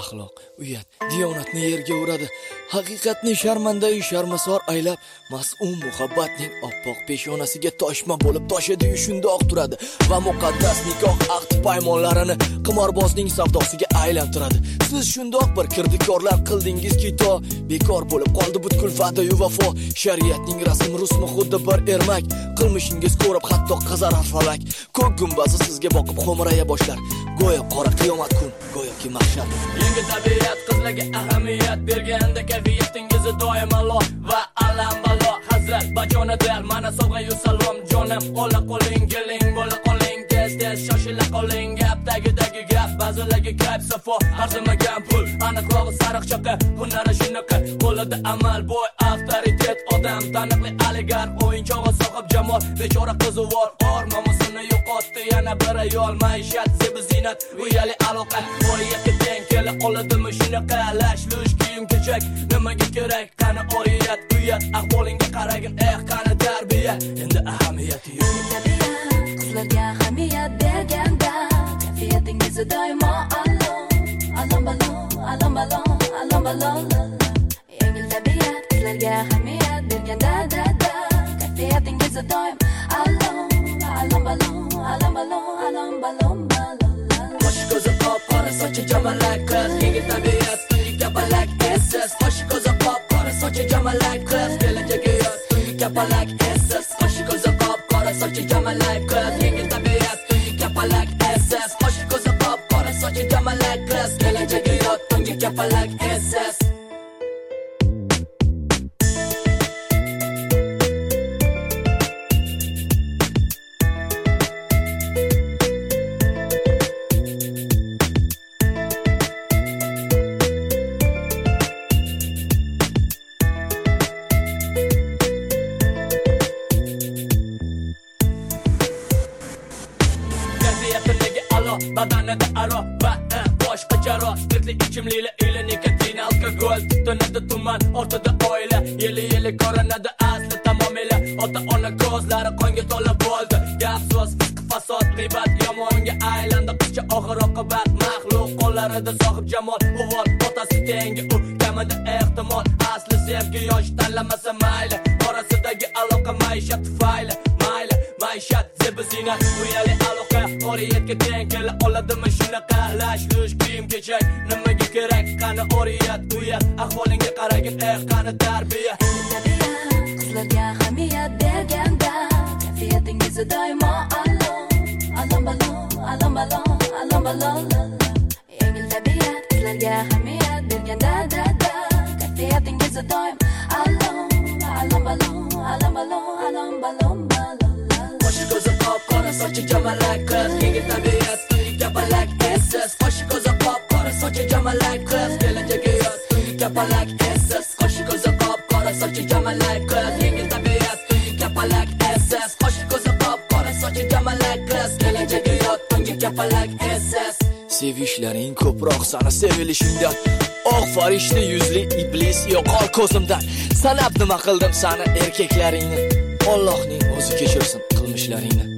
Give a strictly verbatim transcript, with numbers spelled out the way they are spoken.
axloq, uyat, diyonatni yerga uradi. Haqiqatni sharmanda-yu sharmasor aylab, mas'um muhabbatning oppoq peshonasiga toshma bo'lib toshadi-yu shundoq turadi va muqaddas nikoh aqd paymonlarini qimorbozning savdosiga aylantiradi. Siz shundoq bir kirdikorlar qildingizki, to bekor bo'lib qoldi butkul va'da-yu vafo. Shariatning rasm rusmi xuddi bir ermak, qilmishingiz ko'rib hatto qazarar falak. Ko'k gumbazi sizga boqib xo'miraya boshlar, go'yo qora qiyomat kun, go'yoki mahshar. Yangi tabiat qizlarga ahamiyat berganda kayfiyatingiz doim alo va alam balo. Hazrat bachona der, mana sovg'a-yu salom jonim. Ola qoling, keling, bo'la qoling, tez tez shoshila qoling. Gapdagi-dagi gap, ba'zilarga kayf safo, arzimagan pul, aniqrog'i sariq chaqa. Hunari shunaqa, qo'lida amal, boy avtoritet odam, taniqli oligar, o'yinchog'i sohib jamol, bechora qizuvor, or nomusini yo'qotdi yana bir ayol. Maishat, sebi zinat, uyali aloqa, voyatga teng kela oladimi shunaqa lash-lush kiyim kechak, nimaga kerak? Qani oyat, uyat, ahvolingga qaragin, eh qani tarbiya, endi ahamiyati yo'q. Qizlarga ahamiyat berganda kayfiyatingiz doimo alo, alom balon, alom balon, alom balon. Yengil tabiat qizlarga ahamiyat berganda da da kayfiyatingiz doim alo, alom balon, alom balon, alom balon. Qo'sh ko'zi qop-qora sochi jamalak qiz, yengil tabiat tungi kapalak essiz. Qo'sh ko'zi qop-qora sochi jamalak qiz, kelajagi yoz tungi kapalak essiz. Qo'sh ko'zi qop-qora sochi jamalak qiz, yengil tabiat tungi kapalak essiz. Qo'sh ko'zi qop-qora sochi jamalak qiz, kelajagi yoz tungi kapalak essiz. Badanida aro va boshqa jaro, spirtli ichimliklar ila nikotin, alkogol, tonada tuman, ortida oila, yeli-yeli ko'rinadi asli tamomila. Ota-ona ko'zlari qonga to'la bo'ldi, gap so'z, fasod, g'iybat yomonga aylandi. Qizcha oxir oqibat maxluq qo'llarida sohib jamol, o'g'il otasi tengi u, kamida ehtimol, asli sevgi yosh tanlamasa mayli, orasidagi aloqa maishat tufayli, mayli, maishat zebi zinat, uyali aloqa, oriyatga teng kela oladimi shunaqa lash-lush kiyim kechak, nimaga kerak? Qani oriyat, uyat, ahvolingga qaragin, eh qani tarbiya. Qizlarga ahamiyat berganda kayfiyatingiz doimo alo, alom balon, alom balon, alom balon. Yengil tabiat qizlarga ahamiyat berganda da da kayfiyatingiz doim alo, alom balon, alom balon, alom balon. Qo'sh ko'zi qop-qora sochi jamalak qiz, yengil tabiat tungi kapalak essiz. Qo'sh ko'zi qop-qora sochi jamalak qiz, kelajagi yoz tungi kapalak essiz. Qo'sh ko'zi qop-qora sochi jamalak qiz, yengil tabiat tungi kapalak essiz. Qo'sh ko'zi qop-qora sochi jamalak qiz, kelajagi yoz tungi kapalak essiz. Sevishlaring ko'proq sana sevilishingdan, oq farishta yuzli iblis yo'qol ko'zimdan. Sanab nima qildim sana erkaklaringni, Allohning o'zi kechirsin qilmishlaringni.